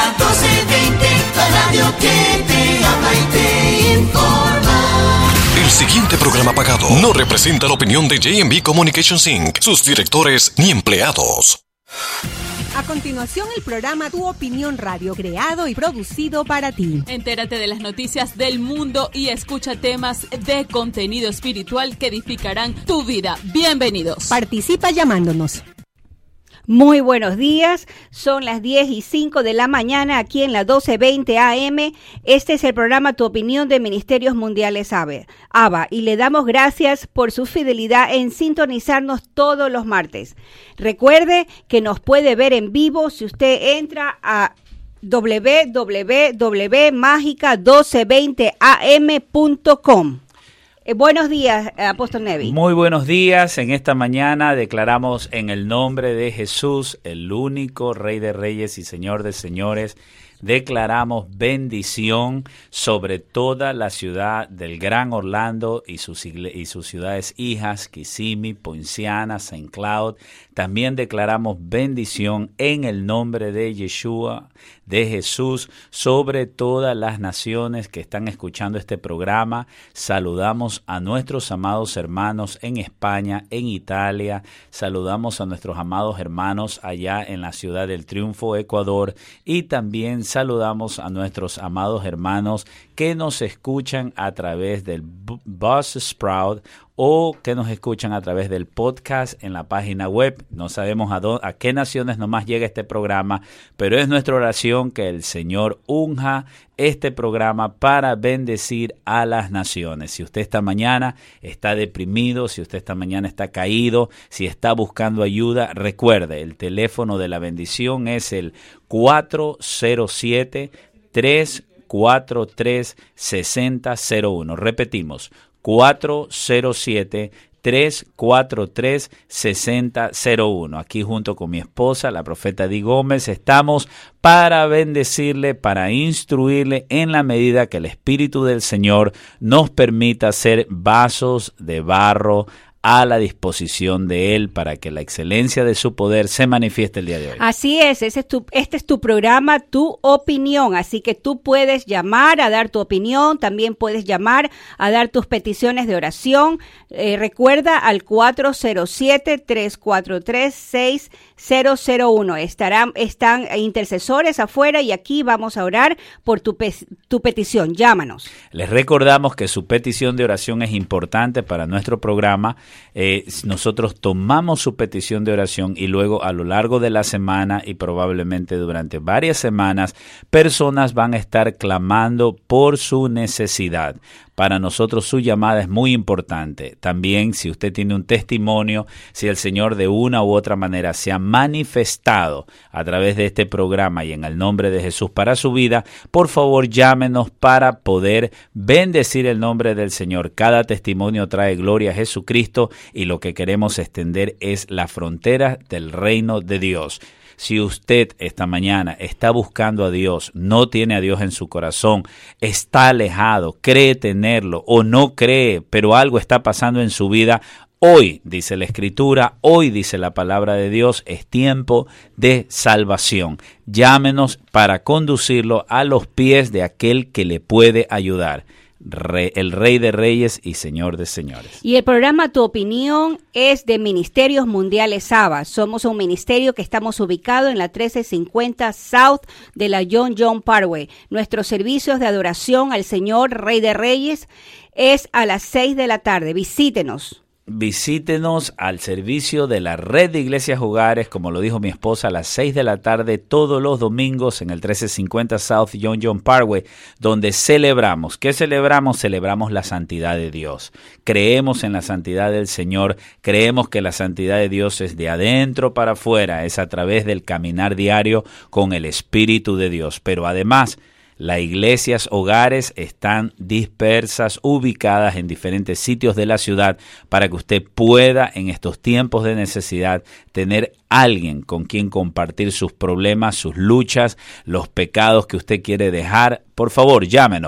la 1220, la radio que te habla y te informa. El siguiente programa pagado no representa la opinión de J&B Communications Inc., sus directores ni empleados. A continuación, el programa Tu Opinión Radio, creado y producido para ti. Entérate de las noticias del mundo y escucha temas de contenido espiritual que edificarán tu vida. Bienvenidos. Participa llamándonos. Muy buenos días, son las 10:05 de la mañana aquí en la 1220 AM. Este es el programa Tu Opinión de Ministerios Mundiales ABA, y le damos gracias por su fidelidad en sintonizarnos todos los martes. Recuerde que nos puede ver en vivo si usted entra a www.magica1220am.com. Buenos días, Apóstol Nevi. Muy buenos días. En esta mañana declaramos en el nombre de Jesús, el único Rey de Reyes y Señor de Señores, declaramos bendición sobre toda la ciudad del Gran Orlando y sus ciudades hijas, Kissimmee, Poinciana, St. Cloud. También declaramos bendición en el nombre de Yeshua, de Jesús, sobre todas las naciones que están escuchando este programa. Saludamos a nuestros amados hermanos en España, en Italia. Saludamos a nuestros amados hermanos allá en la Ciudad del Triunfo, Ecuador. Y también saludamos a nuestros amados hermanos que nos escuchan a través del Buzzsprout o que nos escuchan a través del podcast en la página web. No sabemos a qué naciones nomás llega este programa, pero es nuestra oración que el Señor unja este programa para bendecir a las naciones. Si usted esta mañana está deprimido, si usted esta mañana está caído, si está buscando ayuda, recuerde, el teléfono de la bendición es el 407-343-6001. Repetimos, 407-343-6001. Aquí junto con mi esposa, la profeta Di Gómez, estamos para bendecirle, para instruirle en la medida que el Espíritu del Señor nos permita ser vasos de barro a la disposición de Él para que la excelencia de su poder se manifieste el día de hoy. Así es, este es tu programa, Tu Opinión, así que tú puedes llamar a dar tu opinión, también puedes llamar a dar tus peticiones de oración. Recuerda al 407-343-6001. Están intercesores afuera y aquí vamos a orar por tu petición. Llámanos. Les recordamos que su petición de oración es importante para nuestro programa. Nosotros tomamos su petición de oración y luego a lo largo de la semana y probablemente durante varias semanas, personas van a estar clamando por su necesidad. Para nosotros su llamada es muy importante. También si usted tiene un testimonio, si el Señor de una u otra manera se ha manifestado a través de este programa y en el nombre de Jesús para su vida, por favor llámenos para poder bendecir el nombre del Señor. Cada testimonio trae gloria a Jesucristo y lo que queremos extender es la frontera del reino de Dios. Si usted esta mañana está buscando a Dios, no tiene a Dios en su corazón, está alejado, cree tenerlo o no cree, pero algo está pasando en su vida, hoy, dice la Escritura, hoy dice la palabra de Dios, es tiempo de salvación. Llámenos para conducirlo a los pies de aquel que le puede ayudar. El Rey de Reyes y Señor de Señores. Y el programa Tu Opinión es de Ministerios Mundiales ABA. Somos un ministerio que estamos ubicados en la 1350 South de la John Parkway. Nuestros servicios de adoración al Señor Rey de Reyes es a las 6 de la tarde. Visítenos. Visítenos al servicio de la Red de Iglesias Hogares, como lo dijo mi esposa, a las 6 de la tarde todos los domingos en el 1350 South John Parkway, donde celebramos. ¿Qué celebramos? Celebramos la santidad de Dios. Creemos en la santidad del Señor, creemos que la santidad de Dios es de adentro para afuera, es a través del caminar diario con el Espíritu de Dios. Pero además, las iglesias hogares están dispersas, ubicadas en diferentes sitios de la ciudad para que usted pueda en estos tiempos de necesidad tener alguien con quien compartir sus problemas, sus luchas, los pecados que usted quiere dejar. Por favor, llámenos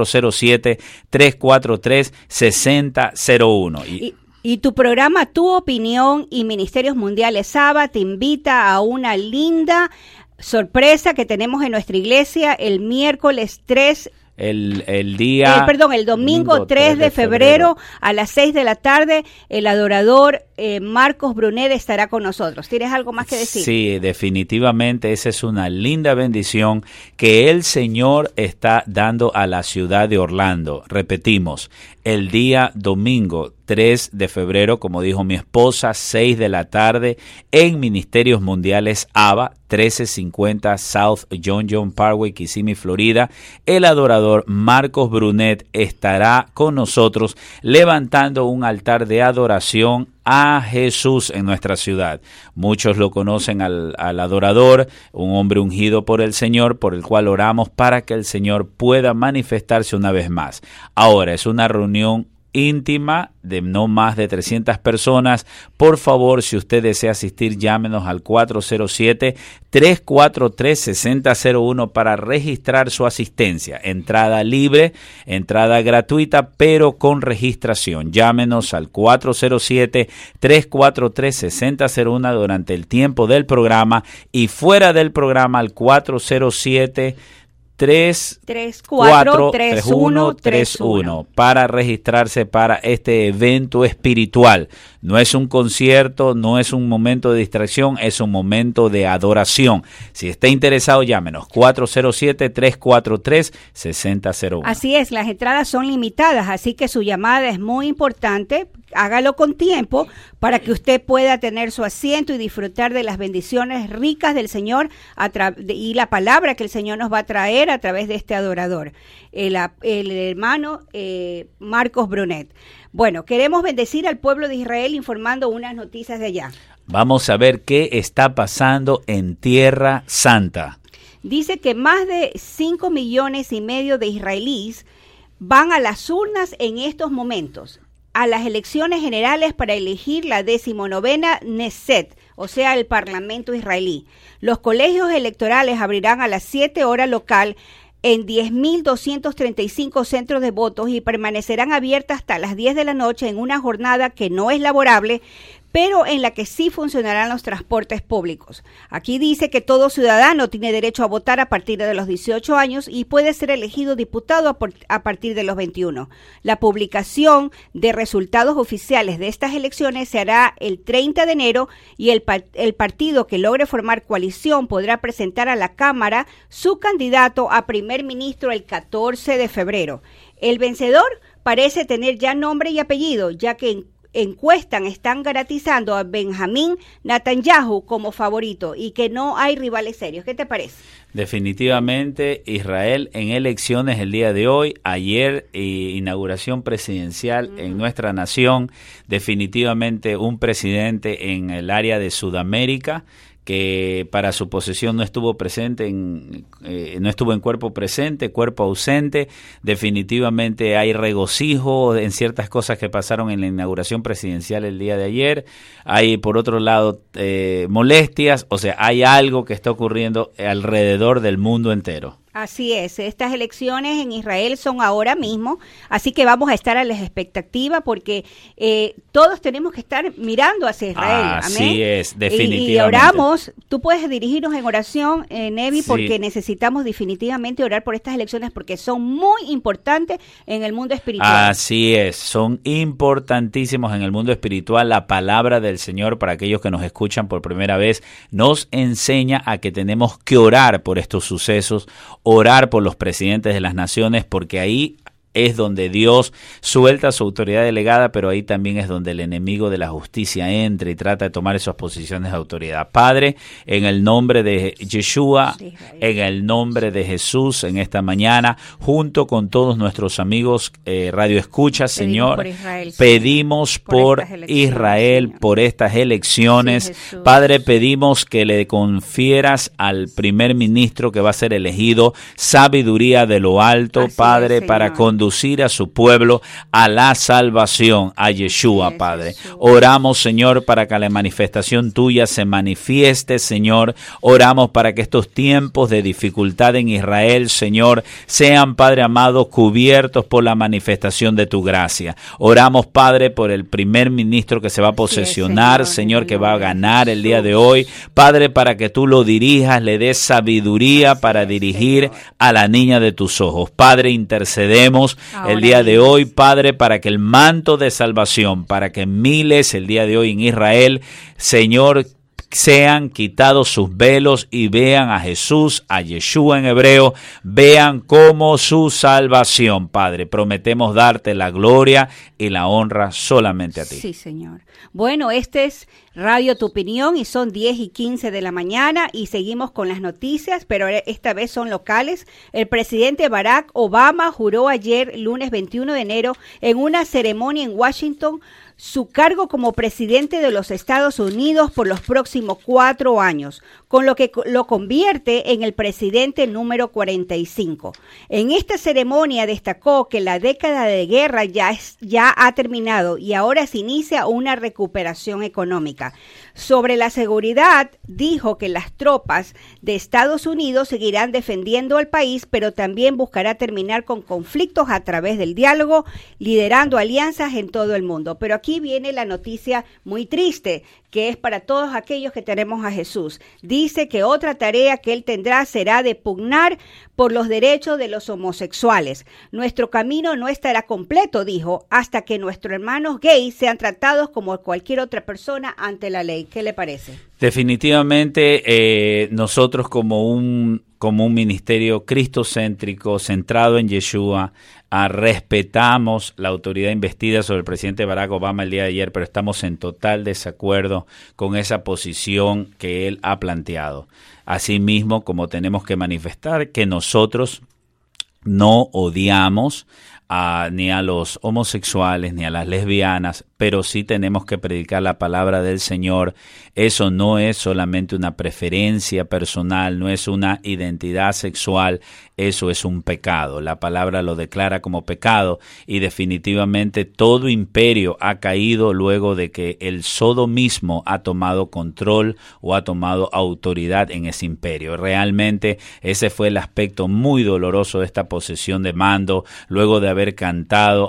407-343-6001. Y tu programa Tu Opinión y Ministerios Mundiales ABA te invita a una linda sorpresa que tenemos en nuestra iglesia el miércoles 3 el domingo 3 de febrero a las 6 de la tarde, el adorador Marcos Brunet estará con nosotros. ¿Tienes algo más que decir? Sí, definitivamente esa es una linda bendición que el Señor está dando a la ciudad de Orlando. Repetimos, el día domingo 3 de febrero, como dijo mi esposa, 6 de la tarde, en Ministerios Mundiales ABA, 1350 South John Parkway, Kissimmee, Florida. El adorador Marcos Brunet estará con nosotros levantando un altar de adoración a Jesús en nuestra ciudad. Muchos lo conocen al adorador, un hombre ungido por el Señor, por el cual oramos para que el Señor pueda manifestarse una vez más. Ahora, es una reunión íntima de no más de 300 personas. Por favor, si usted desea asistir, llámenos al 407-343-6001 para registrar su asistencia. Entrada libre, entrada gratuita, pero con registración. Llámenos al 407-343-6001 durante el tiempo del programa y fuera del programa al 407-334-3131 para registrarse para este evento espiritual. No es un concierto, no es un momento de distracción, es un momento de adoración. Si está interesado, llámenos 407-343-6001. Así es, las entradas son limitadas, así que su llamada es muy importante. Hágalo con tiempo para que usted pueda tener su asiento y disfrutar de las bendiciones ricas del Señor y la palabra que el Señor nos va a traer a través de este adorador, el hermano Marcos Brunet. Bueno, queremos bendecir al pueblo de Israel informando unas noticias de allá. Vamos a ver qué está pasando en Tierra Santa. Dice que más de 5,5 millones de israelíes van a las urnas en estos momentos a las elecciones generales para elegir la 19ª Knesset, o sea, el Parlamento israelí. Los colegios electorales abrirán a las 7 horas local en 10.235 centros de votos y permanecerán abiertas hasta las 10 de la noche en una jornada que no es laborable, pero en la que sí funcionarán los transportes públicos. Aquí dice que todo ciudadano tiene derecho a votar a partir de los 18 años y puede ser elegido diputado a partir de los 21. La publicación de resultados oficiales de estas elecciones se hará el 30 de enero y el partido que logre formar coalición podrá presentar a la Cámara su candidato a primer ministro el 14 de febrero. El vencedor parece tener ya nombre y apellido, ya que están garantizando a Benjamín Netanyahu como favorito y que no hay rivales serios. ¿Qué te parece? Definitivamente Israel en elecciones el día de hoy, ayer inauguración presidencial en nuestra nación, definitivamente un presidente en el área de Sudamérica que para su posesión no estuvo presente, no estuvo en cuerpo presente, cuerpo ausente. Definitivamente hay regocijo en ciertas cosas que pasaron en la inauguración presidencial el día de ayer. Hay, por otro lado, molestias, o sea, hay algo que está ocurriendo alrededor del mundo entero. Así es, estas elecciones en Israel son ahora mismo, así que vamos a estar a la expectativa porque todos tenemos que estar mirando hacia Israel. Así amén. Es, definitivamente. Y oramos, tú puedes dirigirnos en oración, Nevi, sí, porque necesitamos definitivamente orar por estas elecciones porque son muy importantes en el mundo espiritual. Así es, son importantísimos en el mundo espiritual. La palabra del Señor, para aquellos que nos escuchan por primera vez, nos enseña a que tenemos que orar por estos sucesos, orar por los presidentes de las naciones, porque ahí es donde Dios suelta su autoridad delegada, pero ahí también es donde el enemigo de la justicia entra y trata de tomar esas posiciones de autoridad. Padre, en el nombre de Yeshua, en el nombre de Jesús, en esta mañana, junto con todos nuestros amigos Radio Escucha, Señor, por Israel, pedimos por Israel, Señor, por estas elecciones. Sí, Padre, pedimos que le confieras al primer ministro que va a ser elegido sabiduría de lo alto, así Padre, para conducir conducir a su pueblo a la salvación, a Yeshua, Padre. Oramos, Señor, para que la manifestación tuya se manifieste, Señor. Oramos para que estos tiempos de dificultad en Israel, Señor, sean, Padre amado, cubiertos por la manifestación de tu gracia. Oramos, Padre, por el primer ministro que se va a posesionar, Señor, que va a ganar el día de hoy. Padre, para que tú lo dirijas, le des sabiduría para dirigir a la niña de tus ojos. Padre, intercedemos el día de hoy, Padre, para que el manto de salvación, para que miles el día de hoy en Israel, Señor, sean quitados sus velos y vean a Jesús, a Yeshua en hebreo, vean como su salvación, Padre. Prometemos darte la gloria y la honra solamente a ti. Sí, Señor. Bueno, este es Radio Tu Opinión y son 10:15 de la mañana y seguimos con las noticias, pero esta vez son locales. El presidente Barack Obama juró ayer, lunes 21 de enero, en una ceremonia en Washington, su cargo como presidente de los Estados Unidos por los próximos 4 años, con lo que lo convierte en el presidente número 45. En esta ceremonia destacó que la década de guerra ya ha terminado y ahora se inicia una recuperación económica. Sobre la seguridad, dijo que las tropas de Estados Unidos seguirán defendiendo al país, pero también buscará terminar con conflictos a través del diálogo, liderando alianzas en todo el mundo. Pero aquí viene la noticia muy triste, que es para todos aquellos que tenemos a Jesús. Dice que otra tarea que él tendrá será de pugnar por los derechos de los homosexuales. Nuestro camino no estará completo, dijo, hasta que nuestros hermanos gays sean tratados como cualquier otra persona ante la ley. ¿Qué le parece? Definitivamente nosotros como un ministerio cristocéntrico centrado en Yeshua, respetamos la autoridad investida sobre el presidente Barack Obama el día de ayer, pero estamos en total desacuerdo con esa posición que él ha planteado. Asimismo, como tenemos que manifestar que nosotros no odiamos ni a los homosexuales ni a las lesbianas, pero sí tenemos que predicar la palabra del Señor. Eso no es solamente una preferencia personal, no es una identidad sexual, eso es un pecado. La palabra lo declara como pecado y definitivamente todo imperio ha caído luego de que el sodomismo ha tomado control o ha tomado autoridad en ese imperio. Realmente ese fue el aspecto muy doloroso de esta posesión de mando, luego de haber cantado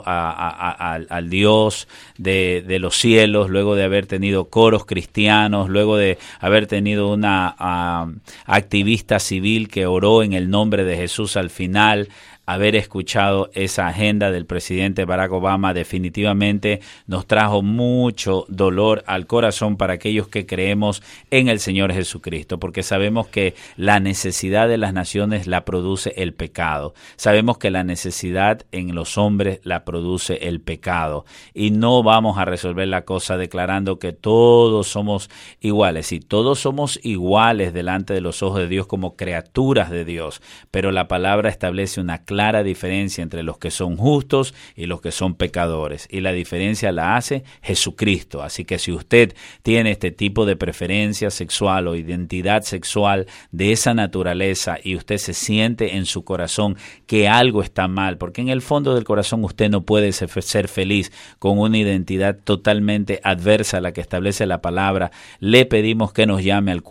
al Dios de los cielos, luego de haber tenido coros cristianos, luego de haber tenido una activista civil que oró en el nombre de Jesús al final. Haber escuchado esa agenda del presidente Barack Obama definitivamente nos trajo mucho dolor al corazón para aquellos que creemos en el Señor Jesucristo, porque sabemos que la necesidad de las naciones la produce el pecado. Sabemos que la necesidad en los hombres la produce el pecado y no vamos a resolver la cosa declarando que todos somos iguales. Y todos somos iguales delante de los ojos de Dios como criaturas de Dios, pero la palabra establece una clara diferencia entre los que son justos y los que son pecadores, y la diferencia la hace Jesucristo. Así que si usted tiene este tipo de preferencia sexual o identidad sexual de esa naturaleza y usted se siente en su corazón que algo está mal, porque en el fondo del corazón usted no puede ser feliz con una identidad totalmente adversa a la que establece la palabra, le pedimos que nos llame al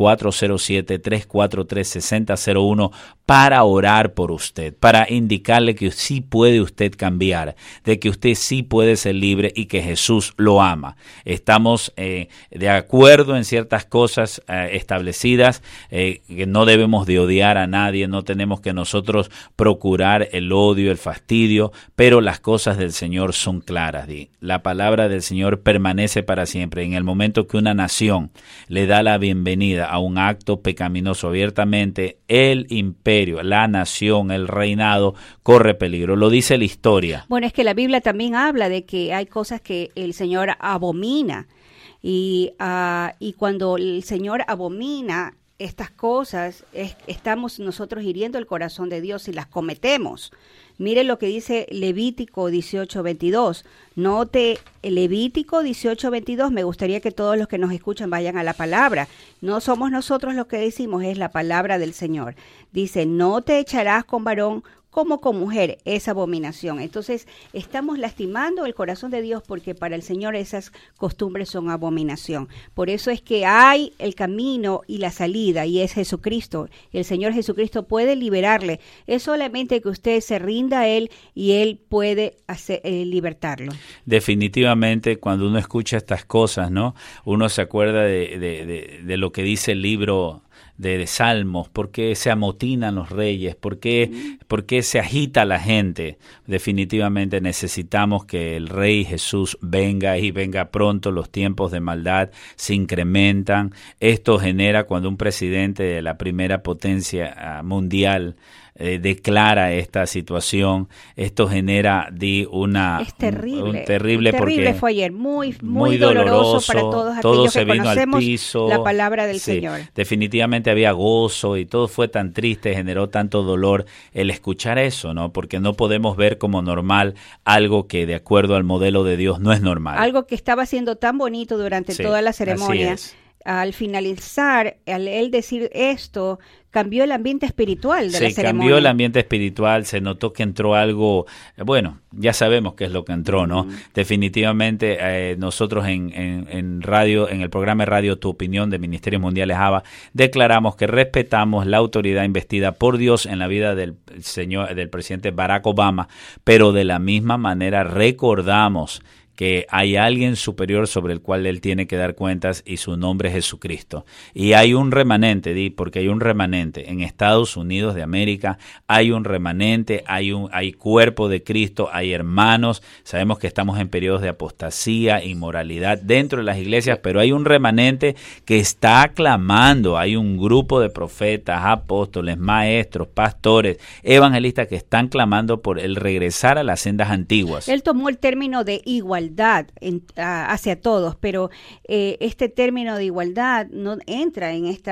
407-343-6001 para orar por usted, para indicarle que sí puede usted cambiar, de que usted sí puede ser libre y que Jesús lo ama. Estamos de acuerdo en ciertas cosas establecidas, que no debemos de odiar a nadie, no tenemos que nosotros procurar el odio, el fastidio, pero las cosas del Señor son claras. La palabra del Señor permanece para siempre. En el momento que una nación le da la bienvenida a un acto pecaminoso abiertamente, el imperio, la nación, el reinado corre peligro. Lo dice la historia. Bueno, es que la Biblia también habla de que hay cosas que el Señor abomina y cuando el Señor abomina estas cosas, estamos nosotros hiriendo el corazón de Dios y las cometemos. Mire lo que dice Levítico 18:22. Note Levítico 18:22. Me gustaría que todos los que nos escuchan vayan a la palabra. No somos nosotros los que decimos, es la palabra del Señor. Dice, no te echarás con varón como con mujer es abominación. Entonces, estamos lastimando el corazón de Dios porque para el Señor esas costumbres son abominación. Por eso es que hay el camino y la salida, y es Jesucristo. El Señor Jesucristo puede liberarle. Es solamente que usted se rinda a Él y Él puede libertarlo. Definitivamente, cuando uno escucha estas cosas, ¿no? Uno se acuerda de lo que dice el libro de Salmos, por qué se amotinan los reyes, por qué se agita la gente. Definitivamente necesitamos que el Rey Jesús venga y venga pronto. Los tiempos de maldad se incrementan. Esto genera cuando un presidente de la primera potencia mundial declara esta situación, esto genera es terrible, terrible porque fue ayer, muy doloroso para todos aquellos que conocemos la palabra del Señor. Definitivamente había gozo y todo fue tan triste, generó tanto dolor el escuchar eso, ¿no? Porque no podemos ver como normal algo que de acuerdo al modelo de Dios no es normal. Algo que estaba siendo tan bonito durante toda la ceremonia. Al finalizar, al él decir esto, cambió el ambiente espiritual de la ceremonia. Cambió el ambiente espiritual, se notó que entró algo, bueno, ya sabemos qué es lo que entró, ¿no? Definitivamente nosotros en radio, en el programa de radio Tu Opinión de Ministerios Mundiales ABA, declaramos que respetamos la autoridad investida por Dios en la vida del presidente Barack Obama, pero de la misma manera recordamos que hay alguien superior sobre el cual él tiene que dar cuentas y su nombre es Jesucristo. Y hay un remanente, porque hay un remanente en Estados Unidos de América, hay un remanente, hay cuerpo de Cristo, hay hermanos. Sabemos que estamos en periodos de apostasía, inmoralidad dentro de las iglesias, pero hay un remanente que está clamando. Hay un grupo de profetas, apóstoles, maestros, pastores, evangelistas que están clamando por el regresar a las sendas antiguas. Él tomó el término de igualdad hacia todos, pero este término de igualdad no entra en este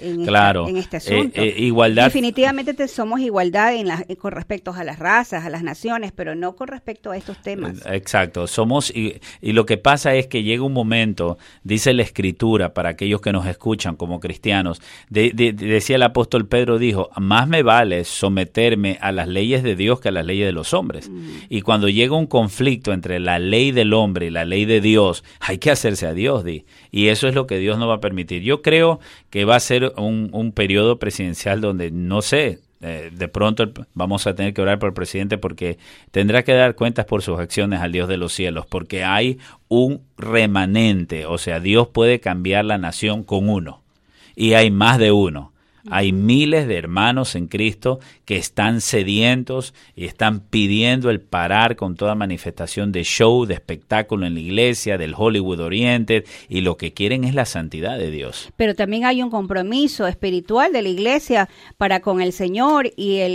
asunto. Igualdad. Definitivamente somos igualdad con respecto a las razas, a las naciones, pero no con respecto a estos temas. Exacto, somos y lo que pasa es que llega un momento, dice la Escritura, para aquellos que nos escuchan como cristianos, decía el apóstol Pedro, dijo, más me vale someterme a las leyes de Dios que a las leyes de los hombres. Y cuando llega un conflicto entre la ley del hombre y la ley de Dios, hay que hacerse a Dios, y eso es lo que Dios no va a permitir. Yo creo que va a ser un periodo presidencial donde, no sé, de pronto vamos a tener que orar por el presidente porque tendrá que dar cuentas por sus acciones al Dios de los cielos, porque hay un remanente, o sea, Dios puede cambiar la nación con uno, y hay más de uno. Hay miles de hermanos en Cristo que están sedientos y están pidiendo el parar con toda manifestación de show, de espectáculo en la iglesia, del Hollywood Oriented, y lo que quieren es la santidad de Dios. Pero también hay un compromiso espiritual de la iglesia para con el Señor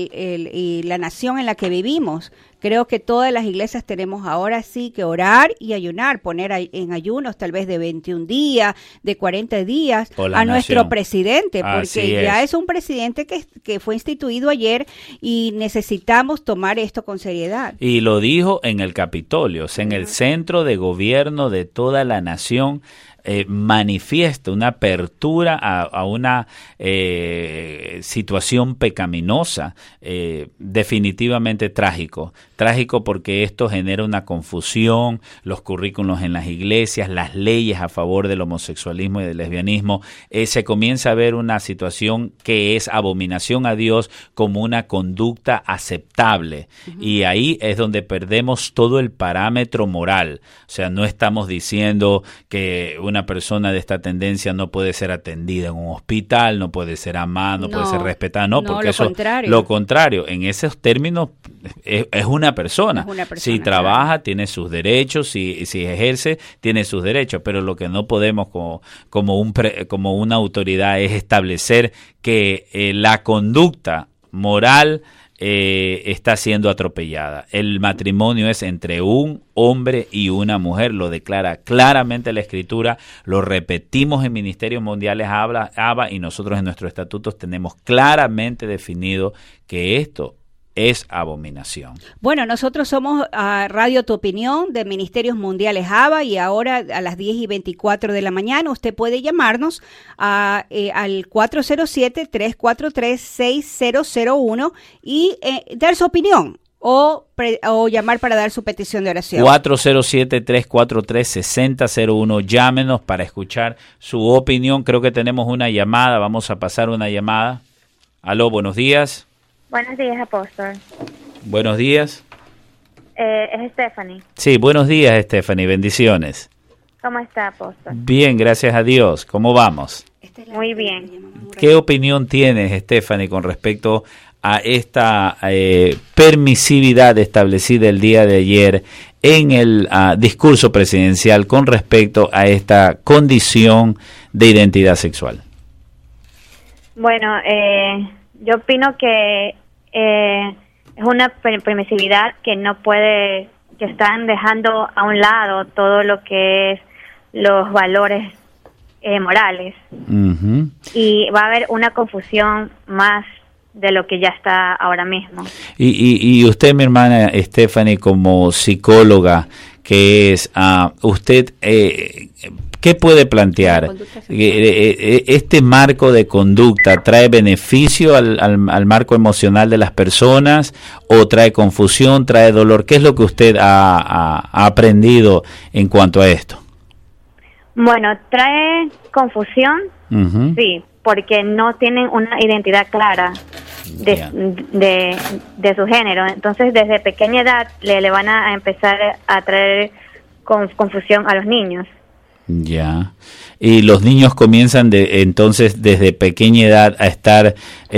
y la nación en la que vivimos. Creo que todas las iglesias tenemos ahora sí que orar y ayunar, poner en ayunos tal vez de 21 días, de 40 días a nuestro presidente, porque ya es un presidente que fue instituido ayer y necesitamos tomar esto con seriedad. Y lo dijo en el Capitolio, o sea, en el centro de gobierno de toda la nación. Manifiesta una apertura a una situación pecaminosa, definitivamente trágico porque esto genera una confusión, los currículos en las iglesias, las leyes a favor del homosexualismo y del lesbianismo, se comienza a ver una situación que es abominación a Dios como una conducta aceptable, y ahí es donde perdemos todo el parámetro moral. O sea, no estamos diciendo que una persona de esta tendencia no puede ser atendida en un hospital, no puede ser amada, no puede ser respetada, porque lo contrario, en esos términos es una persona. Si trabaja, claro, tiene sus derechos, si ejerce, tiene sus derechos, pero lo que no podemos como una autoridad es establecer que la conducta moral está siendo atropellada. El matrimonio es entre un hombre y una mujer, lo declara claramente la Escritura, lo repetimos en Ministerios Mundiales ABA, y nosotros en nuestros estatutos tenemos claramente definido que esto es abominación. Bueno, nosotros somos Radio Tu Opinión de Ministerios Mundiales ABA, y ahora a las 10:24 de la mañana usted puede llamarnos al 407-343-6001 y dar su opinión o llamar para dar su petición de oración. 407-343-6001. Llámenos para escuchar su opinión. Creo que tenemos una llamada. Vamos a pasar una llamada. Aló, buenos días. Buenos días, apóstol. Buenos días. Es Stephanie. Sí, buenos días, Stephanie. Bendiciones. ¿Cómo está, apóstol? Bien, gracias a Dios. ¿Cómo vamos? Muy bien. ¿Qué opinión tienes, Stephanie, con respecto a esta permisividad establecida el día de ayer en el discurso presidencial con respecto a esta condición de identidad sexual? Bueno, yo opino que es una permisividad que no puede, que están dejando a un lado todo lo que es los valores morales. Uh-huh. Y va a haber una confusión más de lo que ya está ahora mismo. Y usted, mi hermana Stephanie, como psicóloga que es, usted, ¿qué puede plantear? ¿Este marco de conducta trae beneficio al marco emocional de las personas o trae confusión, trae dolor? ¿Qué es lo que usted ha aprendido en cuanto a esto? Bueno, trae confusión, uh-huh. Sí, porque no tienen una identidad clara de su género. Entonces, desde pequeña edad le van a empezar a traer confusión a los niños. Ya. Y los niños comienzan entonces desde pequeña edad a estar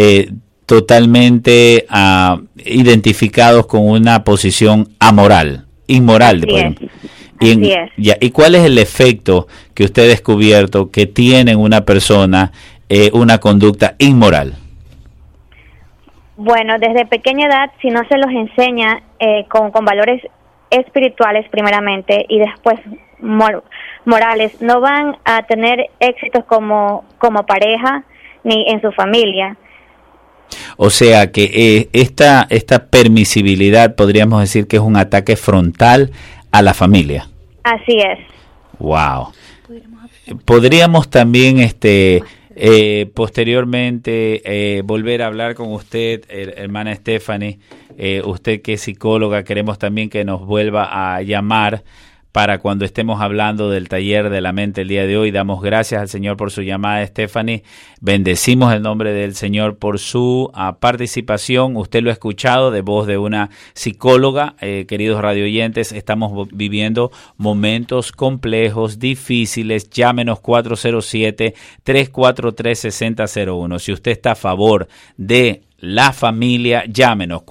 totalmente identificados con una posición amoral, inmoral. ¿Y cuál es el efecto que usted ha descubierto que tiene en una persona una conducta inmoral? Bueno, desde pequeña edad, si no se los enseña con valores espirituales primeramente y después morales, no van a tener éxitos como pareja ni en su familia. O sea que esta permisibilidad podríamos decir que es un ataque frontal a la familia. Así es. Wow. Podríamos también posteriormente volver a hablar con usted, hermana Stephanie, usted que es psicóloga. Queremos también que nos vuelva a llamar para cuando estemos hablando del taller de la mente el día de hoy. Damos gracias al Señor por su llamada, Stephanie. Bendecimos el nombre del Señor por su participación. Usted lo ha escuchado de voz de una psicóloga. Queridos radioyentes, estamos viviendo momentos complejos, difíciles. Llámenos 407-343-6001. Si usted está a favor de la familia, llámenos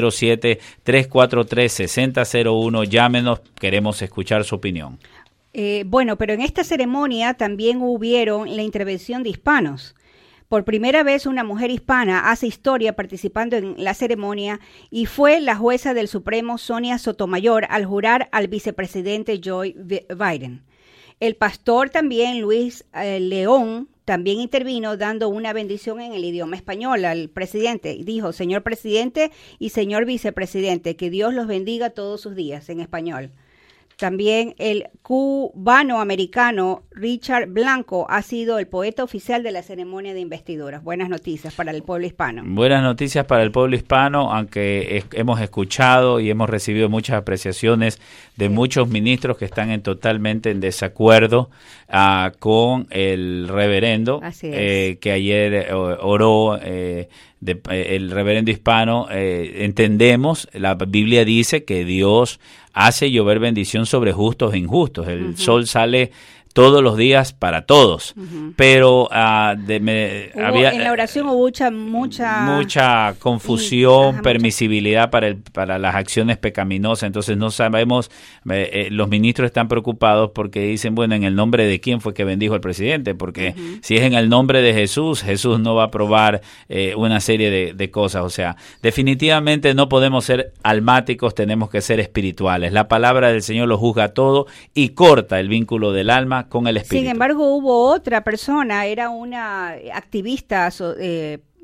407-343-6001, llámenos, queremos escuchar su opinión. Bueno, pero en esta ceremonia también hubieron la intervención de hispanos. Por primera vez una mujer hispana hace historia participando en la ceremonia y fue la jueza del Supremo Sonia Sotomayor al jurar al vicepresidente Joe Biden. El pastor también, Luis León, también intervino dando una bendición en el idioma español al presidente. Dijo, señor presidente y señor vicepresidente, que Dios los bendiga todos sus días, en español. También el cubano-americano Richard Blanco ha sido el poeta oficial de la ceremonia de investiduras. Buenas noticias para el pueblo hispano. Buenas noticias para el pueblo hispano, aunque hemos escuchado y hemos recibido muchas apreciaciones de muchos ministros que están totalmente en desacuerdo con el reverendo que ayer oró. El reverendo hispano, entendemos, la Biblia dice que Dios hace llover bendición sobre justos e injustos. El sol sale todos los días para todos, pero en la oración hubo mucha confusión, permisibilidad para las acciones pecaminosas. Entonces no sabemos, los ministros están preocupados porque dicen, bueno, ¿en el nombre de quién fue que bendijo al presidente? Porque si es en el nombre de Jesús, Jesús no va a aprobar una serie de cosas. O sea, definitivamente no podemos ser almáticos, tenemos que ser espirituales. La palabra del Señor lo juzga todo y corta el vínculo del alma con el espíritu. Sin embargo, hubo otra persona, era una activista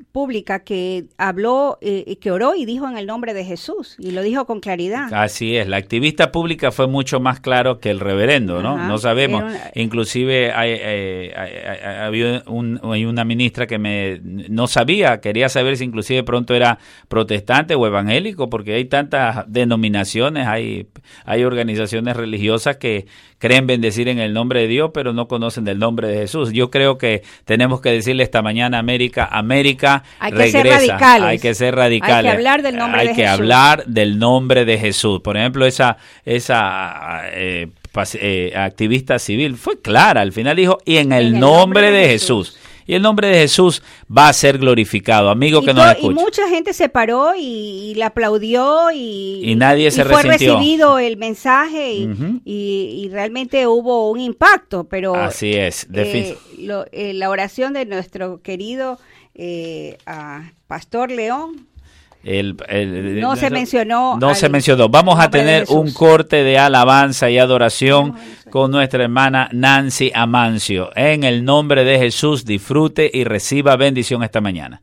pública que habló, que oró y dijo en el nombre de Jesús, y lo dijo con claridad. Así es, la activista pública fue mucho más claro que el reverendo, ¿no? No sabemos. Inclusive hay una ministra que no sabía, quería saber si inclusive pronto era protestante o evangélico, porque hay tantas denominaciones, hay organizaciones religiosas que creen bendecir en el nombre de Dios, pero no conocen del nombre de Jesús. Yo creo que tenemos que decirle esta mañana a América, hay que ser radicales. Hay que ser radicales. Hay que hablar del nombre de Jesús. Hay que hablar del nombre de Jesús. Por ejemplo, esa activista civil fue clara. Al final dijo, y en el nombre de Jesús. Y el nombre de Jesús va a ser glorificado. Amigo que nos escucha. Y mucha gente se paró y le aplaudió y nadie se resintió. Fue recibido el mensaje y realmente hubo un impacto. Pero así es. La oración de nuestro querido Pastor León. No se mencionó. Vamos a tener un corte de alabanza y adoración con nuestra hermana Nancy Amancio. En el nombre de Jesús, disfrute y reciba bendición esta mañana.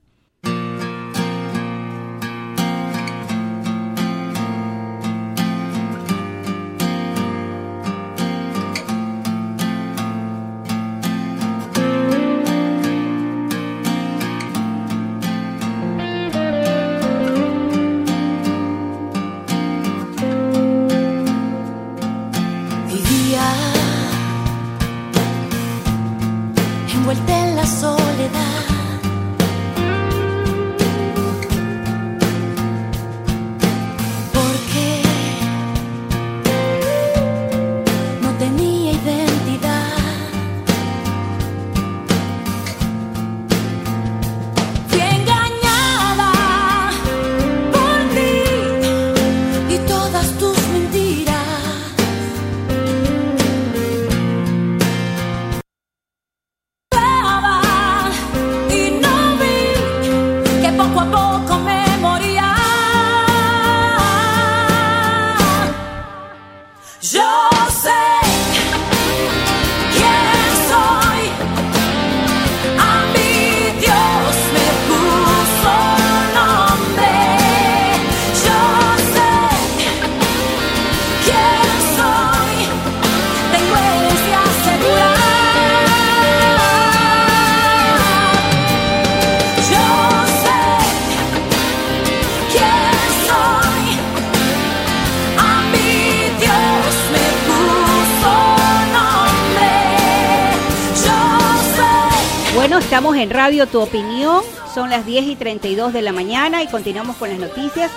Estamos en Radio Tu Opinión, son las 10:32 de la mañana y continuamos con las noticias.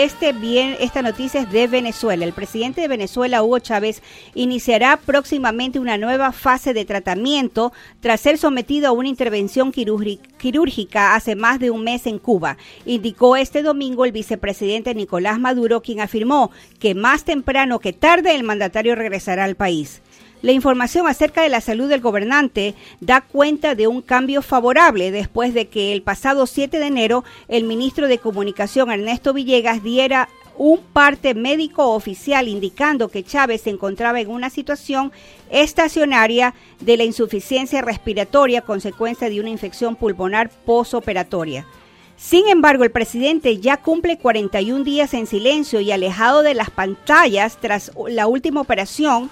Esta noticia es de Venezuela. El presidente de Venezuela, Hugo Chávez, iniciará próximamente una nueva fase de tratamiento tras ser sometido a una intervención quirúrgica hace más de un mes en Cuba, indicó este domingo el vicepresidente Nicolás Maduro, quien afirmó que más temprano que tarde el mandatario regresará al país. La información acerca de la salud del gobernante da cuenta de un cambio favorable después de que el pasado 7 de enero el ministro de Comunicación Ernesto Villegas diera un parte médico oficial indicando que Chávez se encontraba en una situación estacionaria de la insuficiencia respiratoria consecuencia de una infección pulmonar posoperatoria. Sin embargo, el presidente ya cumple 41 días en silencio y alejado de las pantallas tras la última operación.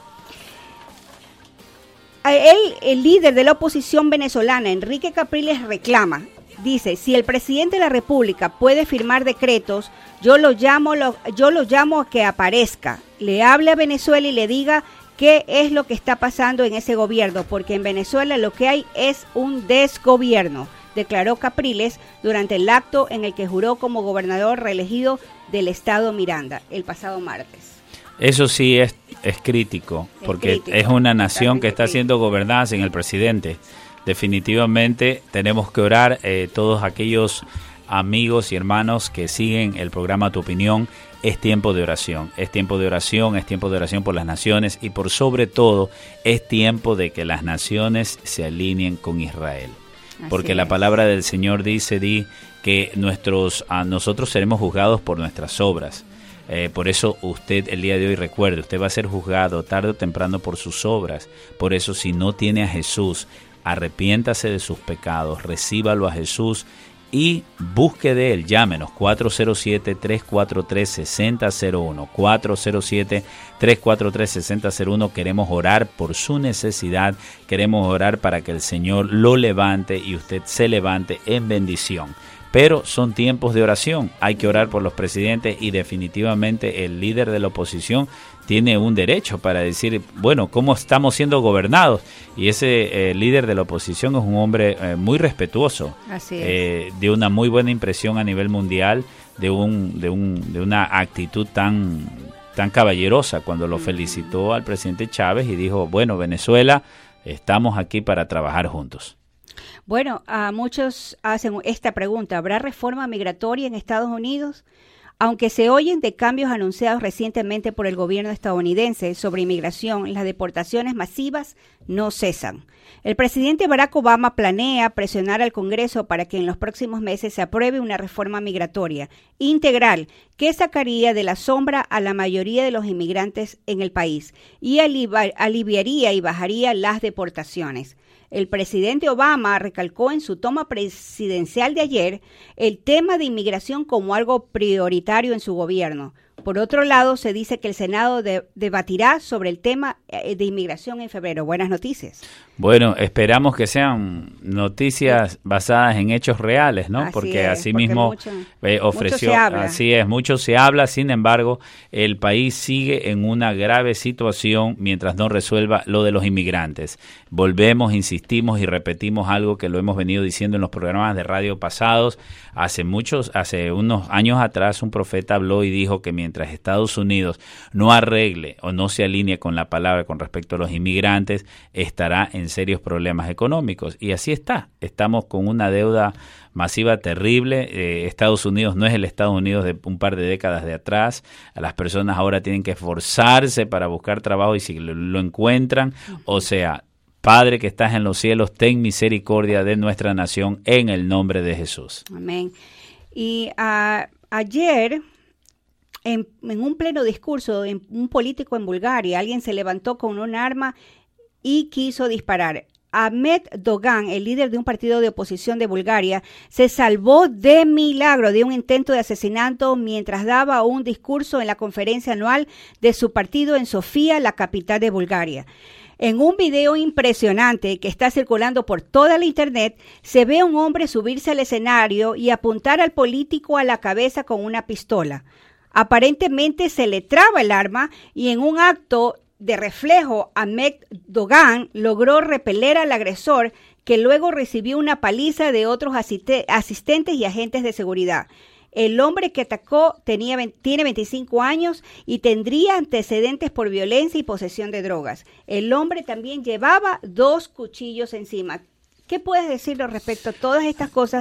El líder de la oposición venezolana, Enrique Capriles, reclama, dice, si el presidente de la República puede firmar decretos, yo lo llamo a que aparezca, le hable a Venezuela y le diga qué es lo que está pasando en ese gobierno, porque en Venezuela lo que hay es un desgobierno, declaró Capriles durante el acto en el que juró como gobernador reelegido del estado Miranda el pasado martes. Eso sí es crítico, porque es una nación que está siendo gobernada sin el presidente. Definitivamente tenemos que orar, todos aquellos amigos y hermanos que siguen el programa Tu Opinión, es tiempo de oración, es tiempo de oración, es tiempo de oración por las naciones y por sobre todo es tiempo de que las naciones se alineen con Israel. Porque la palabra del Señor dice que nosotros seremos juzgados por nuestras obras. Por eso usted el día de hoy recuerde, usted va a ser juzgado tarde o temprano por sus obras. Por eso si no tiene a Jesús, arrepiéntase de sus pecados, recíbalo a Jesús y busque de él. Llámenos 407-343-6001, 407-343-6001. Queremos orar por su necesidad, queremos orar para que el Señor lo levante y usted se levante en bendición. Pero son tiempos de oración, hay que orar por los presidentes y definitivamente el líder de la oposición tiene un derecho para decir, bueno, ¿cómo estamos siendo gobernados? Y ese líder de la oposición es un hombre muy respetuoso, de una muy buena impresión a nivel mundial, de una actitud tan caballerosa cuando lo felicitó al presidente Chávez y dijo, bueno, Venezuela, estamos aquí para trabajar juntos. Bueno, muchos hacen esta pregunta, ¿habrá reforma migratoria en Estados Unidos? Aunque se oyen de cambios anunciados recientemente por el gobierno estadounidense sobre inmigración, las deportaciones masivas no cesan. El presidente Barack Obama planea presionar al Congreso para que en los próximos meses se apruebe una reforma migratoria integral que sacaría de la sombra a la mayoría de los inmigrantes en el país y aliviaría y bajaría las deportaciones. El presidente Obama recalcó en su toma presidencial de ayer el tema de inmigración como algo prioritario en su gobierno. Por otro lado, se dice que el Senado debatirá sobre el tema de inmigración en febrero. Buenas noticias. Bueno, esperamos que sean noticias basadas en hechos reales, ¿no? Porque así mismo ofreció, mucho se habla, sin embargo, el país sigue en una grave situación mientras no resuelva lo de los inmigrantes. Volvemos, insistimos y repetimos algo que lo hemos venido diciendo en los programas de radio pasados. Hace unos años atrás un profeta habló y dijo que mientras Estados Unidos no arregle o no se alinee con la palabra con respecto a los inmigrantes, estará en serios problemas económicos. Y así está. Estamos con una deuda masiva terrible. Estados Unidos no es el Estados Unidos de un par de décadas de atrás. Las personas ahora tienen que esforzarse para buscar trabajo y si lo encuentran, o sea, Padre que estás en los cielos, ten misericordia de nuestra nación en el nombre de Jesús. Amén. Y ayer, en un pleno discurso, un político en Bulgaria, alguien se levantó con un arma y quiso disparar. Ahmed Dogan, el líder de un partido de oposición de Bulgaria, se salvó de milagro de un intento de asesinato mientras daba un discurso en la conferencia anual de su partido en Sofía, la capital de Bulgaria. En un video impresionante que está circulando por toda la internet, se ve a un hombre subirse al escenario y apuntar al político a la cabeza con una pistola. Aparentemente se le traba el arma y en un acto de reflejo, Ahmed Dogan logró repeler al agresor, que luego recibió una paliza de otros asistentes y agentes de seguridad. El hombre que atacó tiene 25 años y tendría antecedentes por violencia y posesión de drogas. El hombre también llevaba 2 cuchillos encima. ¿Qué puedes decirlo respecto a todas estas cosas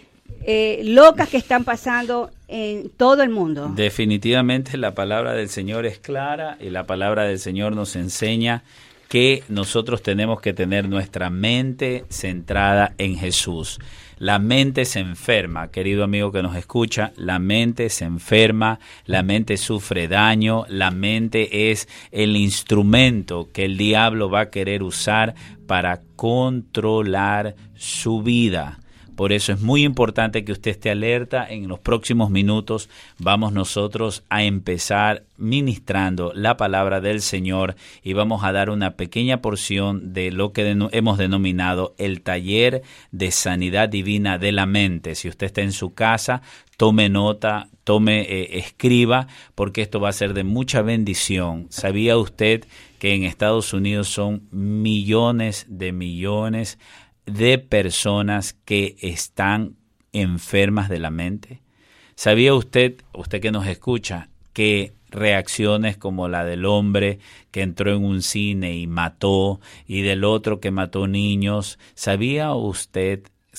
locas que están pasando en todo el mundo? Definitivamente la palabra del Señor es clara y la palabra del Señor nos enseña que nosotros tenemos que tener nuestra mente centrada en Jesús. La mente se enferma, querido amigo que nos escucha, la mente se enferma, la mente sufre daño, la mente es el instrumento que el diablo va a querer usar para controlar su vida. Por eso es muy importante que usted esté alerta. En los próximos minutos vamos nosotros a empezar ministrando la palabra del Señor y vamos a dar una pequeña porción de lo que hemos denominado el taller de sanidad divina de la mente. Si usted está en su casa, tome nota, escriba, porque esto va a ser de mucha bendición. ¿Sabía usted que en Estados Unidos son millones de personas que están enfermas de la mente? ¿Sabía usted que nos escucha, que reacciones como la del hombre que entró en un cine y mató, y del otro que mató niños? ¿Sabía usted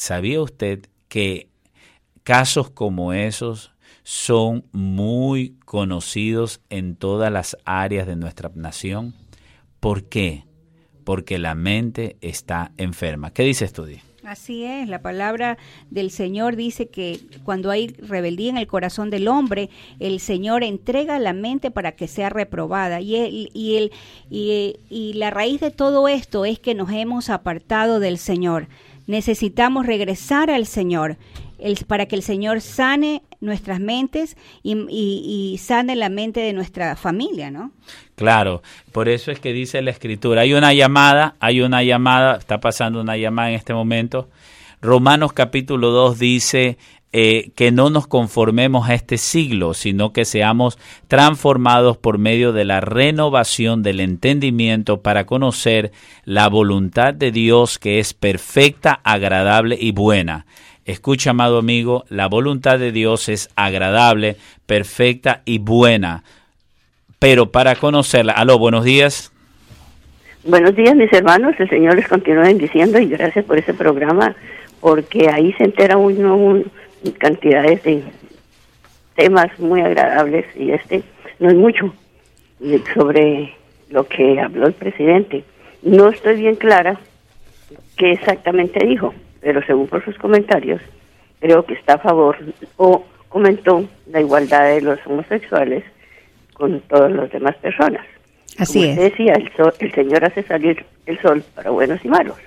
que casos como esos son muy conocidos en todas las áreas de nuestra nación? ¿Por qué? Porque la mente está enferma. ¿Qué dices tú, Di? Así es, la palabra del Señor dice que cuando hay rebeldía en el corazón del hombre, el Señor entrega la mente para que sea reprobada. Y la raíz de todo esto es que nos hemos apartado del Señor. Necesitamos regresar al Señor. para que el Señor sane nuestras mentes y sane la mente de nuestra familia, ¿no? Claro, por eso es que dice la Escritura, hay una llamada, está pasando una llamada en este momento. Romanos capítulo 2 dice que no nos conformemos a este siglo, sino que seamos transformados por medio de la renovación del entendimiento para conocer la voluntad de Dios, que es perfecta, agradable y buena. Escucha, amado amigo, la voluntad de Dios es agradable, perfecta y buena. Pero para conocerla, aló, buenos días. Buenos días, mis hermanos, el Señor les continúe bendiciendo y gracias por ese programa, porque ahí se entera uno cantidades de temas muy agradables y no es mucho sobre lo que habló el presidente. No estoy bien clara qué exactamente dijo, pero según por sus comentarios, creo que está a favor o comentó la igualdad de los homosexuales con todas las demás personas. Así Como es. usted decía, el Señor hace salir el sol para buenos y malos.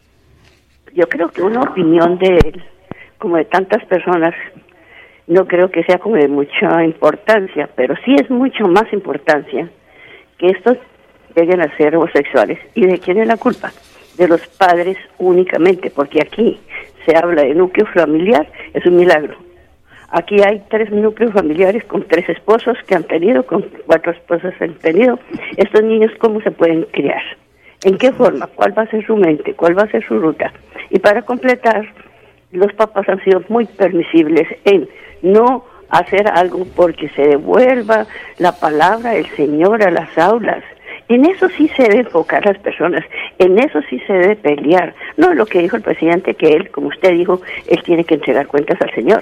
Yo creo que una opinión de él, como de tantas personas, no creo que sea como de mucha importancia, pero sí es mucho más importancia que estos lleguen a ser homosexuales. ¿Y de quién es la culpa? De los padres únicamente, porque aquí se habla de núcleo familiar, es un milagro. Aquí hay 3 núcleos familiares con 3 esposos que han tenido, con 4 esposas han tenido. Estos niños, ¿cómo se pueden criar? ¿En qué forma? ¿Cuál va a ser su mente? ¿Cuál va a ser su ruta? Y para completar, los papás han sido muy permisibles en no hacer algo porque se devuelva la palabra del Señor a las aulas. En eso sí se debe enfocar las personas, en eso sí se debe pelear. No lo que dijo el presidente, que él, como usted dijo, él tiene que entregar cuentas al Señor.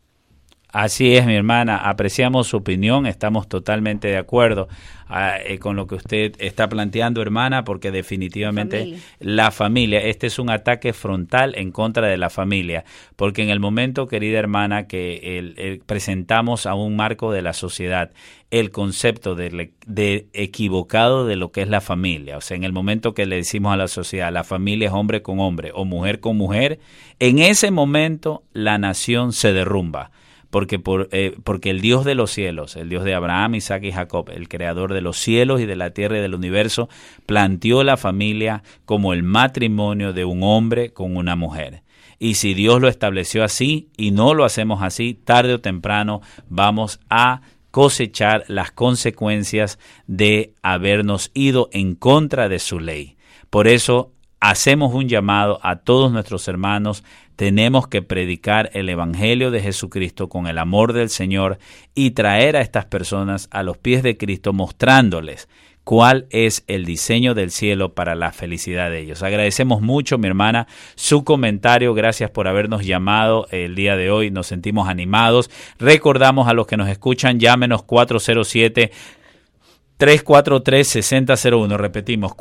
Así es, mi hermana, apreciamos su opinión, estamos totalmente de acuerdo con lo que usted está planteando, hermana, porque definitivamente la familia, este es un ataque frontal en contra de la familia, porque en el momento, querida hermana, que presentamos a un marco de la sociedad el concepto de equivocado de lo que es la familia, o sea, en el momento que le decimos a la sociedad, la familia es hombre con hombre o mujer con mujer, en ese momento la nación se derrumba. Porque el Dios de los cielos, el Dios de Abraham, Isaac y Jacob, el creador de los cielos y de la tierra y del universo, planteó la familia como el matrimonio de un hombre con una mujer. Y si Dios lo estableció así y no lo hacemos así, tarde o temprano vamos a cosechar las consecuencias de habernos ido en contra de su ley. Por eso hacemos un llamado a todos nuestros hermanos. Tenemos que predicar el Evangelio de Jesucristo con el amor del Señor y traer a estas personas a los pies de Cristo, mostrándoles cuál es el diseño del cielo para la felicidad de ellos. Agradecemos mucho, mi hermana, su comentario. Gracias por habernos llamado el día de hoy. Nos sentimos animados. Recordamos a los que nos escuchan, llámenos 407-343-6001, repetimos,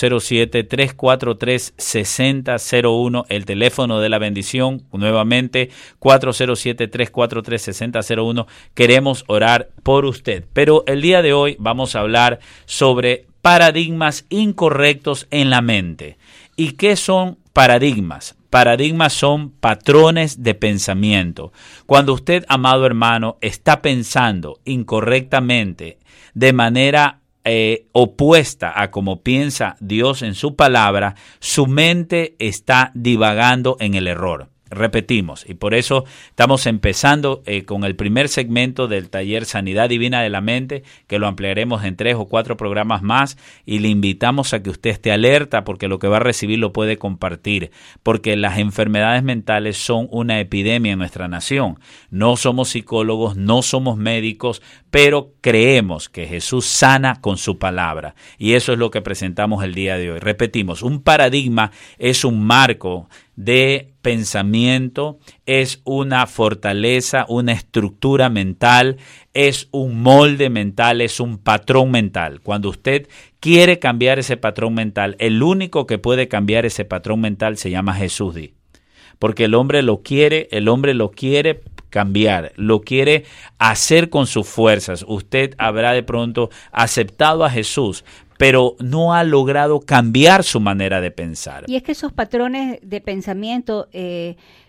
407-343-6001, el teléfono de la bendición, nuevamente, 407-343-6001, queremos orar por usted. Pero el día de hoy vamos a hablar sobre paradigmas incorrectos en la mente. ¿Y qué son paradigmas? Paradigmas son patrones de pensamiento. Cuando usted, amado hermano, está pensando incorrectamente, de manera opuesta a como piensa Dios en su palabra, su mente está divagando en el error. Repetimos, y por eso estamos empezando con el primer segmento del taller Sanidad Divina de la Mente, que lo ampliaremos en 3 o 4 programas más, y le invitamos a que usted esté alerta, porque lo que va a recibir lo puede compartir, porque las enfermedades mentales son una epidemia en nuestra nación. No somos psicólogos, no somos médicos, pero creemos que Jesús sana con su palabra, y eso es lo que presentamos el día de hoy. Repetimos, un paradigma es un marco de pensamiento, es una fortaleza, una estructura mental, es un molde mental, es un patrón mental. Cuando usted quiere cambiar ese patrón mental, el único que puede cambiar ese patrón mental se llama Jesús, porque el hombre lo quiere cambiar, lo quiere hacer con sus fuerzas. Usted habrá de pronto aceptado a Jesús, pero no ha logrado cambiar su manera de pensar. Y es que esos patrones de pensamiento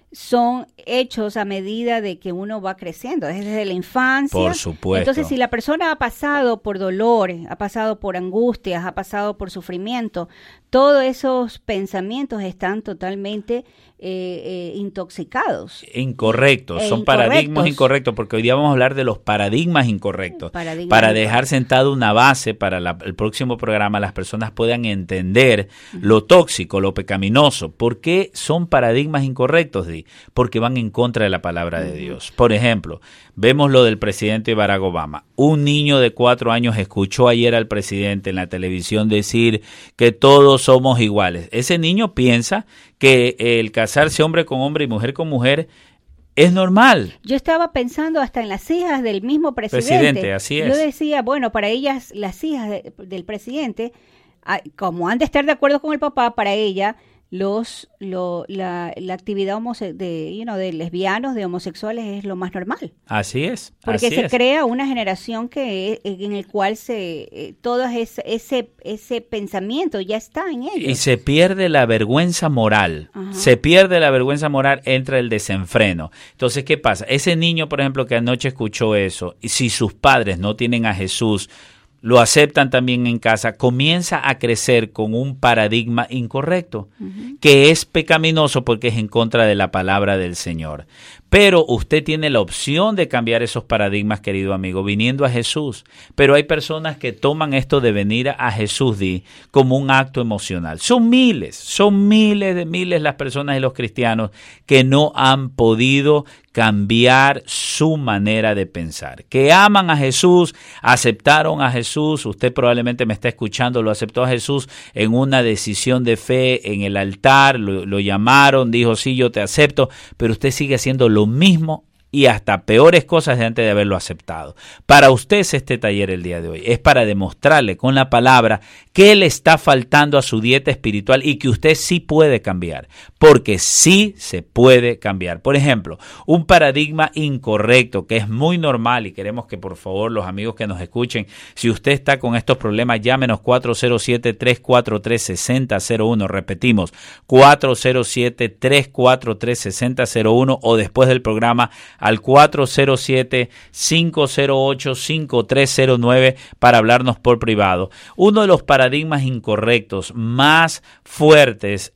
son hechos a medida de que uno va creciendo, desde la infancia. Por supuesto. Entonces, si la persona ha pasado por dolores, ha pasado por angustias, ha pasado por sufrimiento, todos esos pensamientos están totalmente intoxicados. Incorrectos, son paradigmas incorrectos, porque hoy día vamos a hablar de los paradigmas incorrectos. Para dejar sentada una base para el próximo programa, las personas puedan entender lo tóxico, lo pecaminoso. ¿Por qué son paradigmas incorrectos, Di? Porque van en contra de la palabra de Dios. Por ejemplo, vemos lo del presidente Barack Obama. Un niño de 4 años escuchó ayer al presidente en la televisión decir que todos somos iguales. Ese niño piensa que el casarse hombre con hombre y mujer con mujer es normal. Yo estaba pensando hasta en las hijas del mismo presidente. Así es. Yo decía, bueno, para ellas, las hijas del presidente, como han de estar de acuerdo con el papá, para ella la actividad de lesbianos, de homosexuales es lo más normal. Así es. Porque se crea una generación en el cual todo ese pensamiento ya está en ellos. Y se pierde la vergüenza moral. Ajá. Se pierde la vergüenza moral, entra el desenfreno. Entonces, ¿qué pasa? Ese niño, por ejemplo, que anoche escuchó eso, y si sus padres no tienen a Jesús, lo aceptan también en casa, comienza a crecer con un paradigma incorrecto, que es pecaminoso porque es en contra de la palabra del Señor. Pero usted tiene la opción de cambiar esos paradigmas, querido amigo, viniendo a Jesús. Pero hay personas que toman esto de venir a Jesús, como un acto emocional. Son miles las personas y los cristianos que no han podido cambiar su manera de pensar, que aman a Jesús, aceptaron a Jesús. Usted probablemente me está escuchando, lo aceptó a Jesús en una decisión de fe en el altar, lo llamaron, dijo sí, yo te acepto, pero usted sigue haciendo lo mismo y hasta peores cosas de antes de haberlo aceptado. Para usted es este taller el día de hoy, es para demostrarle con la palabra qué le está faltando a su dieta espiritual y que usted sí puede cambiar, porque sí se puede cambiar. Por ejemplo, un paradigma incorrecto que es muy normal y queremos que por favor los amigos que nos escuchen, si usted está con estos problemas, llámenos 407-343-6001, repetimos, 407-343-6001 o después del programa al 407-508-5309 para hablarnos por privado. Uno de los paradigmas incorrectos más fuertes,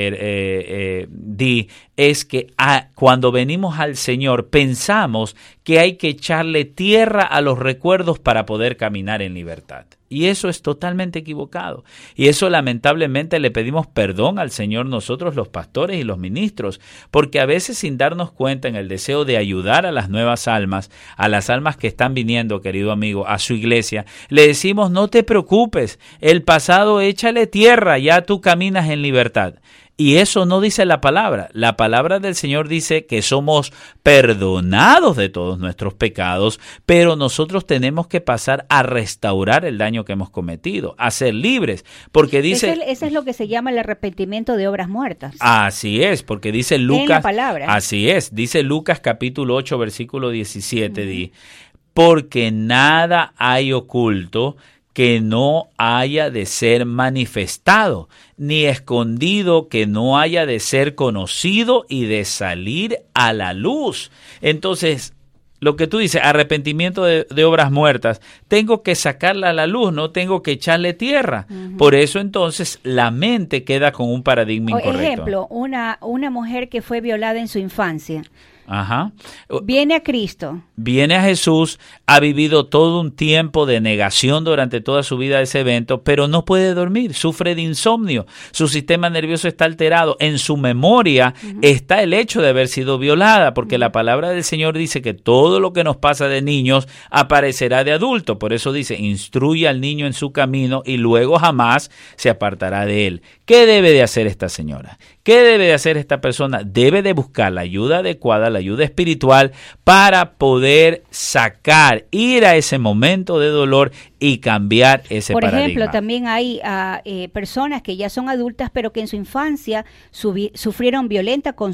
es que cuando venimos al Señor pensamos que hay que echarle tierra a los recuerdos para poder caminar en libertad. Y eso es totalmente equivocado. Y eso lamentablemente le pedimos perdón al Señor nosotros los pastores y los ministros, porque a veces sin darnos cuenta en el deseo de ayudar a las nuevas almas, a las almas que están viniendo, querido amigo, a su iglesia, le decimos no te preocupes, el pasado échale tierra, ya tú caminas en libertad. Y eso no dice la palabra. La palabra del Señor dice que somos perdonados de todos nuestros pecados, pero nosotros tenemos que pasar a restaurar el daño que hemos cometido, a ser libres, porque dice... Ese es lo que se llama el arrepentimiento de obras muertas. Así es, porque dice Lucas... En la palabra. Así es, dice Lucas capítulo 8, versículo 17, porque nada hay oculto que no haya de ser manifestado, ni escondido que no haya de ser conocido y de salir a la luz. Entonces, lo que tú dices, arrepentimiento de obras muertas, tengo que sacarla a la luz, no tengo que echarle tierra. Por eso entonces la mente queda con un paradigma incorrecto. Por ejemplo, una mujer que fue violada en su infancia. Ajá. Viene a Cristo. Viene a Jesús, ha vivido todo un tiempo de negación durante toda su vida de ese evento, pero no puede dormir, sufre de insomnio, su sistema nervioso está alterado, en su memoria está el hecho de haber sido violada, porque la palabra del Señor dice que todo lo que nos pasa de niños aparecerá de adulto, por eso dice, instruye al niño en su camino y luego jamás se apartará de él. ¿Qué debe de hacer esta señora? ¿Qué debe de hacer esta persona? Debe de buscar la ayuda adecuada, la ayuda espiritual para poder sacar, ir a ese momento de dolor y cambiar ese paradigma. Por ejemplo, también hay personas que ya son adultas pero que en su infancia sufrieron violencia con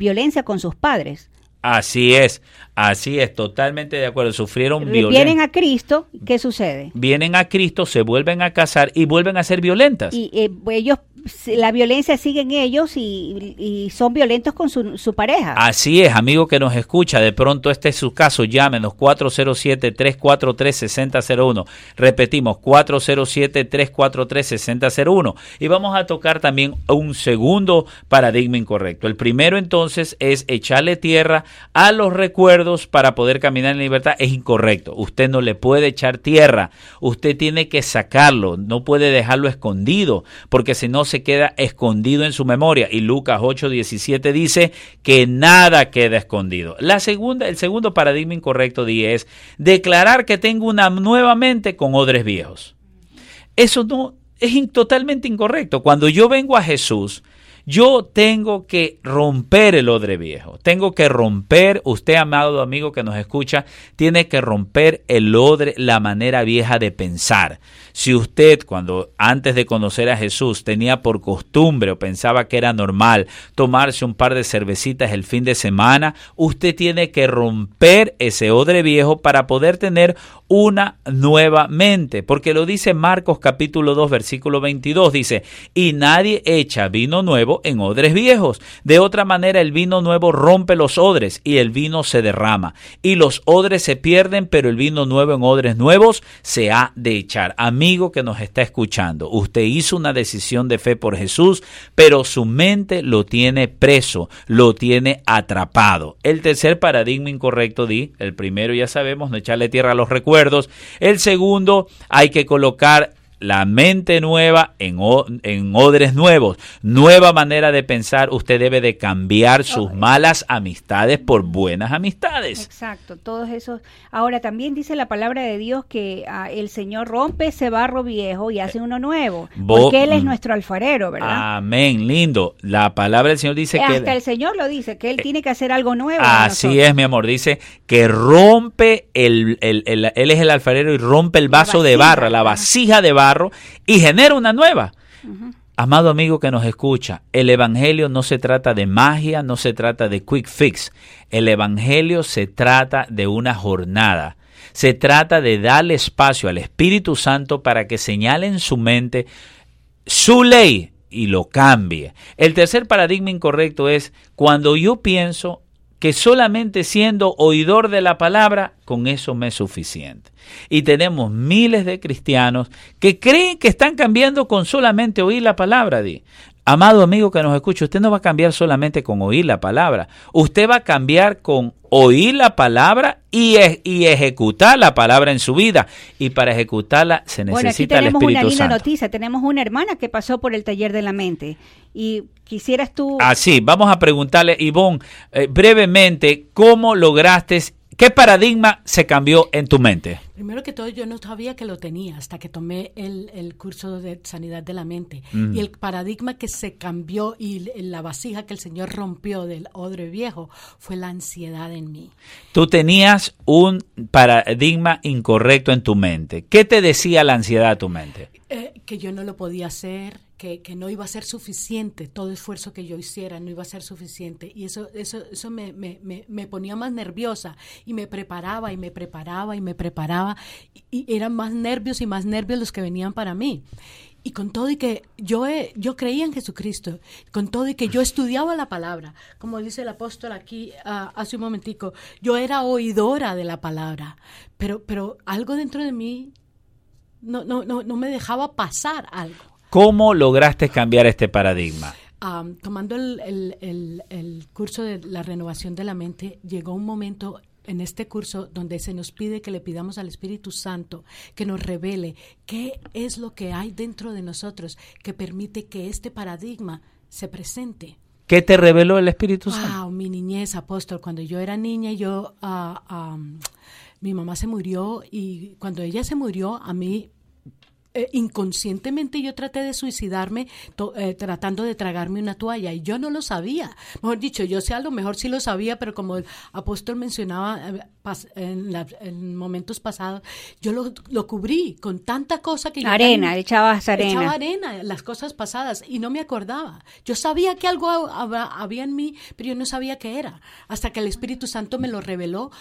sus padres. Así es, totalmente de acuerdo, sufrieron violencia. Vienen a Cristo, ¿qué sucede? Vienen a Cristo, se vuelven a casar y vuelven a ser violentas. Y ellos la violencia sigue en ellos y son violentos con su pareja. Así es, amigo que nos escucha, de pronto este es su caso, llámenos 407-343-6001. Repetimos, 407-343-6001. Y vamos a tocar también un segundo paradigma incorrecto. El primero entonces es echarle tierra a los recuerdos para poder caminar en libertad. Es incorrecto. Usted no le puede echar tierra. Usted tiene que sacarlo. No puede dejarlo escondido, porque si no se queda escondido en su memoria. Y Lucas 8:17 dice que nada queda escondido. El segundo paradigma incorrecto es declarar que tengo una nueva mente con odres viejos. Eso no es totalmente incorrecto. Cuando yo vengo a Jesús, yo tengo que romper el odre viejo, tengo que romper, usted amado amigo que nos escucha, tiene que romper el odre, la manera vieja de pensar. Si usted antes de conocer a Jesús tenía por costumbre o pensaba que era normal tomarse un par de cervecitas el fin de semana, usted tiene que romper ese odre viejo para poder tener una nueva mente, porque lo dice Marcos capítulo 2 versículo 22, dice, y nadie echa vino nuevo en odres viejos. De otra manera el vino nuevo rompe los odres y el vino se derrama y los odres se pierden, pero el vino nuevo en odres nuevos se ha de echar. Amigo que nos está escuchando, usted hizo una decisión de fe por Jesús, pero su mente lo tiene preso, lo tiene atrapado. El tercer paradigma incorrecto, el primero ya sabemos, no echarle tierra a los recuerdos. El segundo, hay que colocar la mente nueva en odres nuevos, nueva manera de pensar. Usted debe de cambiar sus malas amistades por buenas amistades. Exacto, todos esos. Ahora también dice la palabra de Dios que el Señor rompe ese barro viejo y hace uno nuevo, porque Él es nuestro alfarero, ¿verdad? Amén, lindo. La palabra del Señor dice que hasta el Señor lo dice, que Él tiene que hacer algo nuevo. Así es, mi amor, dice que rompe Él es el alfarero y rompe el vaso de barro, la vasija de barro, y genera una nueva. Uh-huh. Amado amigo que nos escucha, el evangelio no se trata de magia, no se trata de quick fix. El evangelio se trata de una jornada. Se trata de darle espacio al Espíritu Santo para que señale en su mente su ley y lo cambie. El tercer paradigma incorrecto es cuando yo pienso que solamente siendo oidor de la palabra, con eso me es suficiente. Y tenemos miles de cristianos que creen que están cambiando con solamente oír la palabra. Amado amigo que nos escucha, usted no va a cambiar solamente con oír la palabra. Usted va a cambiar con oír la palabra y ejecutar la palabra en su vida. Y para ejecutarla se necesita el Espíritu Santo. Bueno, aquí tenemos una linda noticia. Tenemos una hermana que pasó por el taller de la mente. Y quisieras tú... Así, vamos a preguntarle, Ivonne, brevemente, ¿cómo lograste... ¿Qué paradigma se cambió en tu mente? Primero que todo, yo no sabía que lo tenía hasta que tomé el curso de sanidad de la mente. Y el paradigma que se cambió y la vasija que el Señor rompió del odre viejo fue la ansiedad en mí. Tú tenías un paradigma incorrecto en tu mente. ¿Qué te decía la ansiedad a tu mente? Que yo no lo podía hacer, que no iba a ser suficiente, todo esfuerzo que yo hiciera no iba a ser suficiente, y eso me ponía más nerviosa, y me preparaba y eran más nervios los que venían para mí. Y con todo y que yo creía en Jesucristo, con todo y que yo estudiaba la palabra, como dice el apóstol aquí hace un momentico, yo era oidora de la palabra, pero algo dentro de mí no me dejaba pasar algo. ¿Cómo lograste cambiar este paradigma? Tomando el curso de la renovación de la mente, llegó un momento en este curso donde se nos pide que le pidamos al Espíritu Santo que nos revele qué es lo que hay dentro de nosotros que permite que este paradigma se presente. ¿Qué te reveló el Espíritu Santo? Mi niñez, apóstol. Cuando yo era niña, mi mamá se murió, y cuando ella se murió, a mí inconscientemente yo traté de suicidarme tratando de tragarme una toalla, y yo no lo sabía. Mejor dicho, yo a lo mejor sí lo sabía, pero como el apóstol mencionaba en momentos pasados, yo lo cubrí con tanta cosa que echaba arena las cosas pasadas y no me acordaba. Yo sabía que algo había en mí, pero yo no sabía qué era, hasta que el Espíritu Santo me lo reveló.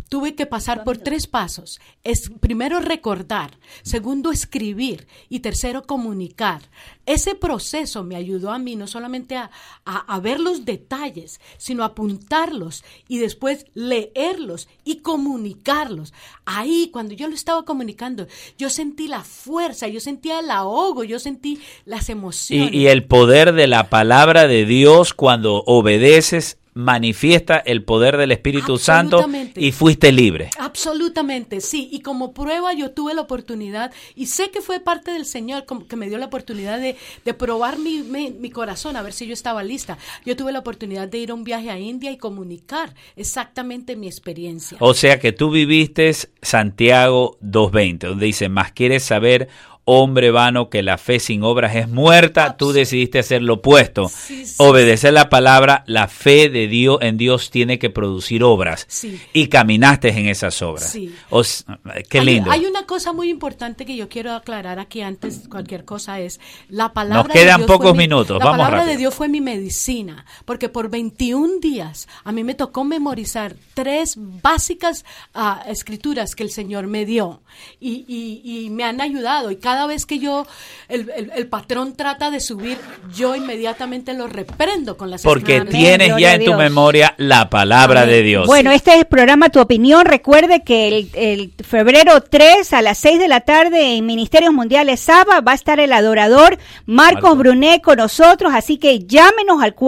tuve que pasar por 3 pasos. Primero recordar, segundo escribir y tercero comunicar. Ese proceso me ayudó a mí no solamente a ver los detalles, sino a apuntarlos y después leerlos y comunicarlos. Ahí, cuando yo lo estaba comunicando, yo sentí la fuerza, yo sentía el ahogo, yo sentí las emociones. Y el poder de la palabra de Dios cuando obedeces manifiesta el poder del Espíritu Santo y fuiste libre. Absolutamente, sí. Y como prueba yo tuve la oportunidad, y sé que fue parte del Señor que me dio la oportunidad de probar mi corazón, a ver si yo estaba lista. Yo tuve la oportunidad de ir a un viaje a India y comunicar exactamente mi experiencia. O sea que tú viviste Santiago 2:20, donde dice, más quieres saber, hombre vano, que la fe sin obras es muerta. Tú decidiste hacer lo opuesto, obedecer la palabra. La fe de Dios en Dios tiene que producir obras, y caminaste en esas obras. Qué lindo. Hay una cosa muy importante que yo quiero aclarar aquí antes de cualquier cosa, es la palabra. Nos quedan pocos minutos, vamos rápido. La palabra de Dios fue mi medicina, porque por 21 días a mí me tocó memorizar 3 básicas escrituras que el Señor me dio, y me han ayudado, y cada vez que el patrón trata de subir, yo inmediatamente lo reprendo con las porque escrituras. tienes ya en tu memoria la palabra de Dios. Bueno, este es el programa Tu Opinión. Recuerde que el febrero 3 a las 6 de la tarde en Ministerios Mundiales Saba va a estar el adorador Marcos Brunet con nosotros, así que llámenos al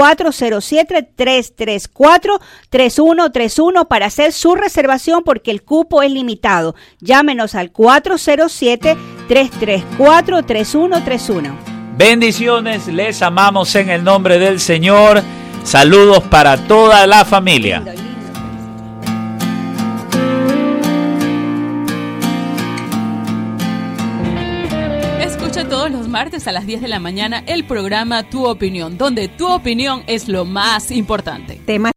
407-334-3131 para hacer su reservación, porque el cupo es limitado. Llámenos al 407-334-3131. Bendiciones, les amamos en el nombre del Señor. Saludos para toda la familia. Escucha todos los martes a las 10 de la mañana el programa Tu Opinión, donde tu opinión es lo más importante. Temas